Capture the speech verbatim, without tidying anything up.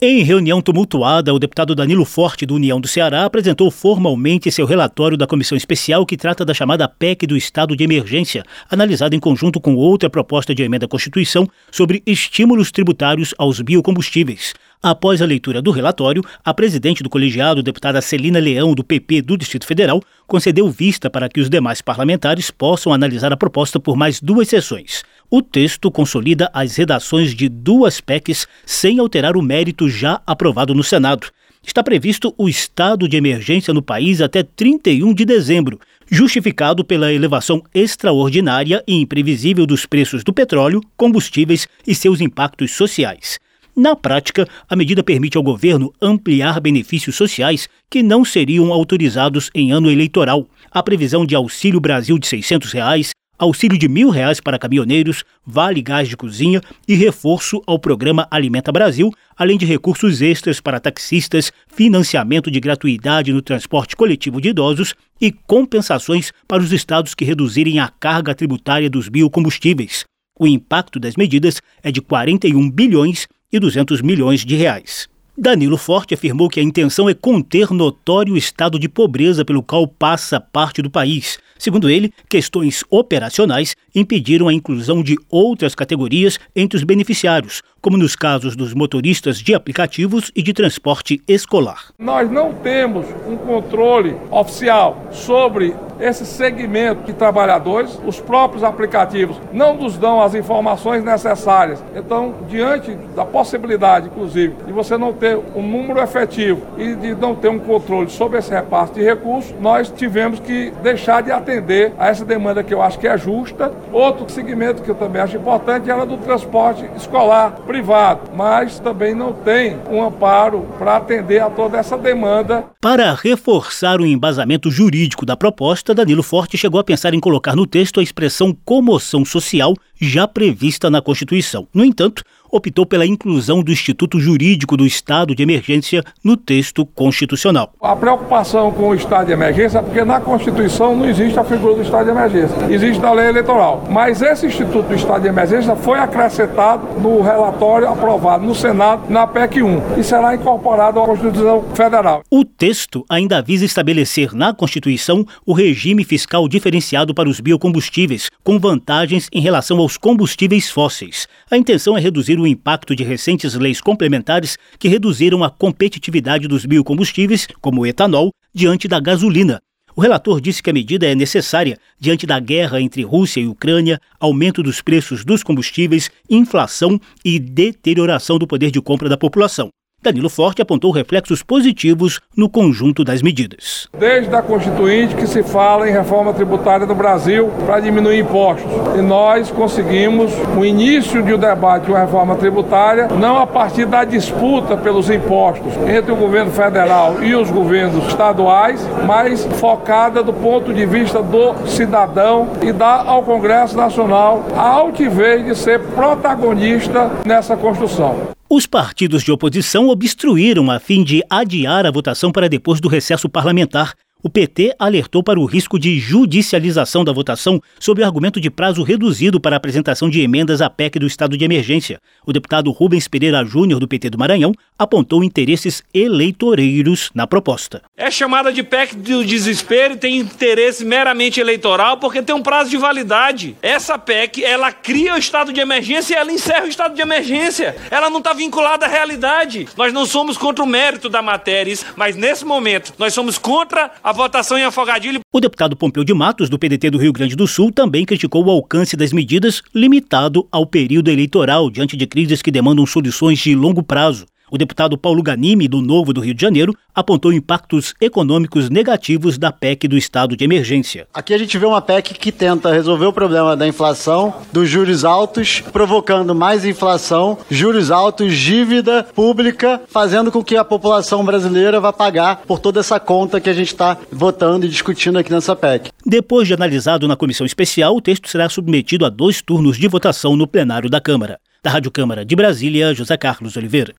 Em reunião tumultuada, o deputado Danilo Forte, do União do Ceará, apresentou formalmente seu relatório da comissão especial que trata da chamada P E C do Estado de Emergência, analisada em conjunto com outra proposta de emenda à Constituição sobre estímulos tributários aos biocombustíveis. Após a leitura do relatório, a presidente do colegiado, deputada Celina Leão, do P P do Distrito Federal, concedeu vista para que os demais parlamentares possam analisar a proposta por mais duas sessões. O texto consolida as redações de duas P E Cs sem alterar o mérito já aprovado no Senado. Está previsto o estado de emergência no país até trinta e um de dezembro, justificado pela elevação extraordinária e imprevisível dos preços do petróleo, combustíveis e seus impactos sociais. Na prática, a medida permite ao governo ampliar benefícios sociais que não seriam autorizados em ano eleitoral. A previsão de Auxílio Brasil de seiscentos reais, auxílio de mil reais para caminhoneiros, vale gás de cozinha e reforço ao programa Alimenta Brasil, além de recursos extras para taxistas, financiamento de gratuidade no transporte coletivo de idosos e compensações para os estados que reduzirem a carga tributária dos biocombustíveis. O impacto das medidas é de quarenta e um bilhões e duzentos milhões de reais. Danilo Forte afirmou que a intenção é conter notório estado de pobreza pelo qual passa parte do país. Segundo ele, questões operacionais impediram a inclusão de outras categorias entre os beneficiários, como nos casos dos motoristas de aplicativos e de transporte escolar. Nós não temos um controle oficial sobre esse segmento de trabalhadores. Os próprios aplicativos não nos dão as informações necessárias. Então, diante da possibilidade, inclusive, de você não ter um número efetivo e de não ter um controle sobre esse repasse de recursos, nós tivemos que deixar de atender a essa demanda que eu acho que é justa. Outro segmento que eu também acho importante era do transporte escolar privado, mas também não tem um amparo para atender a toda essa demanda. Para reforçar o embasamento jurídico da proposta, Danilo Forte chegou a pensar em colocar no texto a expressão comoção social já prevista na Constituição. No entanto, optou pela inclusão do Instituto Jurídico do Estado de Emergência no texto constitucional. A preocupação com o estado de emergência é porque na Constituição não existe a figura do estado de emergência, existe na lei eleitoral. Mas esse Instituto do Estado de Emergência foi acrescentado no relatório aprovado no Senado na P E C um e será incorporado à Constituição Federal. O texto ainda visa estabelecer na Constituição o regime fiscal diferenciado para os biocombustíveis, com vantagens em relação aos combustíveis fósseis. A intenção é reduzir o impacto de recentes leis complementares que reduziram a competitividade dos biocombustíveis, como o etanol, diante da gasolina. O relator disse que a medida é necessária diante da guerra entre Rússia e Ucrânia, aumento dos preços dos combustíveis, inflação e deterioração do poder de compra da população. Danilo Forte apontou reflexos positivos no conjunto das medidas. Desde a Constituinte que se fala em reforma tributária no Brasil para diminuir impostos. E nós conseguimos o início de um debate de uma reforma tributária, não a partir da disputa pelos impostos entre o governo federal e os governos estaduais, mas focada do ponto de vista do cidadão e dar ao Congresso Nacional a altivez de ser protagonista nessa construção. Os partidos de oposição obstruíram a fim de adiar a votação para depois do recesso parlamentar. O P T alertou para o risco de judicialização da votação sob o argumento de prazo reduzido para a apresentação de emendas à P E C do Estado de Emergência. O deputado Rubens Pereira Júnior, do P T do Maranhão, apontou interesses eleitoreiros na proposta. É chamada de P E C do desespero e tem interesse meramente eleitoral porque tem um prazo de validade. Essa P E C, ela cria o estado de emergência e ela encerra o estado de emergência. Ela não está vinculada à realidade. Nós não somos contra o mérito da matéria, mas nesse momento nós somos contra a votação em afogadilho. O deputado Pompeu de Matos, do P D T do Rio Grande do Sul, também criticou o alcance das medidas limitado ao período eleitoral diante de crises que demandam soluções de longo prazo. O deputado Paulo Ganimi, do Novo do Rio de Janeiro, apontou impactos econômicos negativos da P E C do Estado de Emergência. Aqui a gente vê uma P E C que tenta resolver o problema da inflação, dos juros altos, provocando mais inflação, juros altos, dívida pública, fazendo com que a população brasileira vá pagar por toda essa conta que a gente está votando e discutindo aqui nessa P E C. Depois de analisado na comissão especial, o texto será submetido a dois turnos de votação no plenário da Câmara. Da Rádio Câmara de Brasília, José Carlos Oliveira.